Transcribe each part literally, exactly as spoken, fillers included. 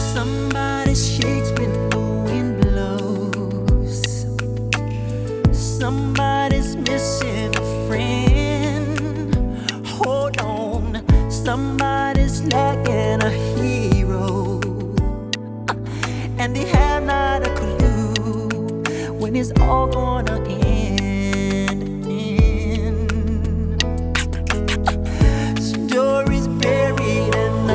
Somebody shakes when the wind blows. Somebody's missing a friend. Hold on, somebody's lacking a hero, and they have not a clue when it's all gonna end. Stories buried and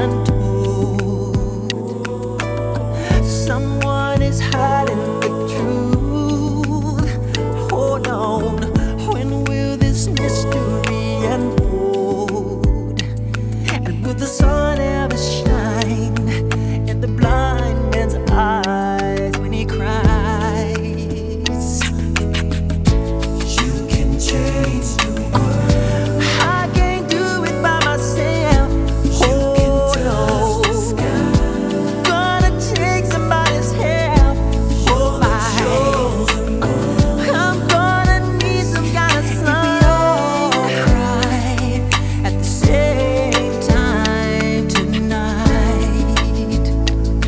untold. Someone is hiding the truth. Hold on, when will this mystery unfold? And will the sun ever shine in the blind man's eyes when he cries? You can change the world. I can't do it by myself. Hold on, gonna take somebody's help. Oh my, I'm gonna need some kind of sun. We all cry at the same time tonight.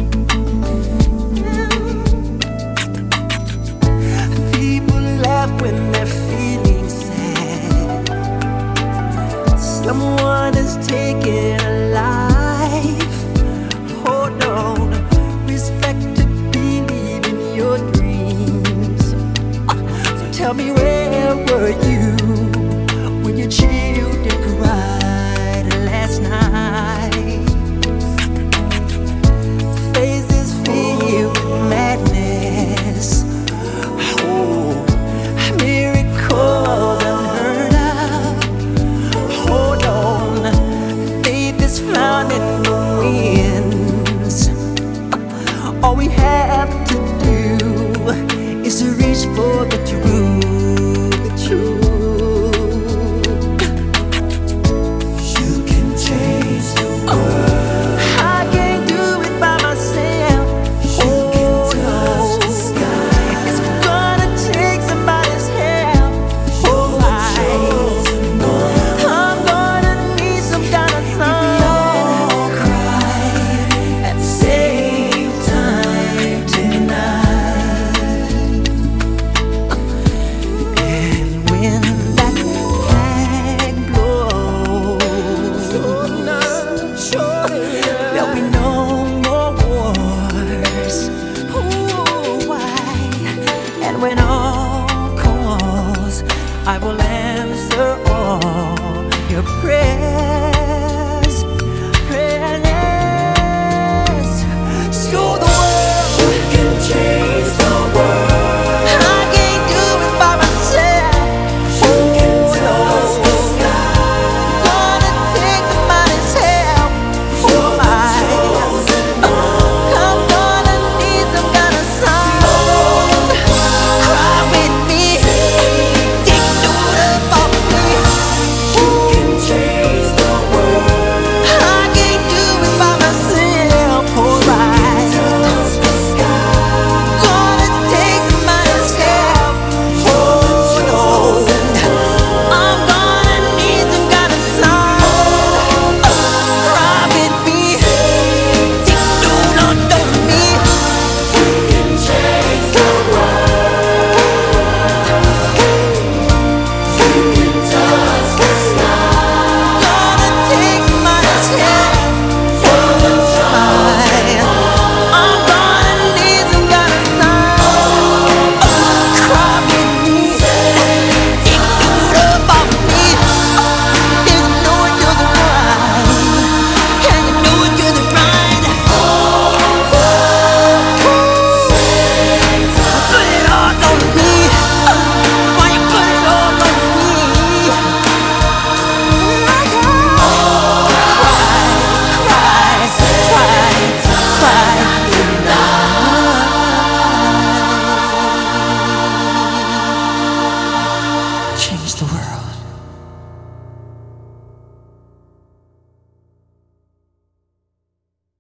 People laugh when they're feeling sad. Someone is taking a life. Hold on, respect to believe in your dreams. So tell me, where were you when your children cried last night? Faces filled with madness. Oh, miracles unheard of. Hold on, faith is found in the winds. All we have to do is to reach for the truth.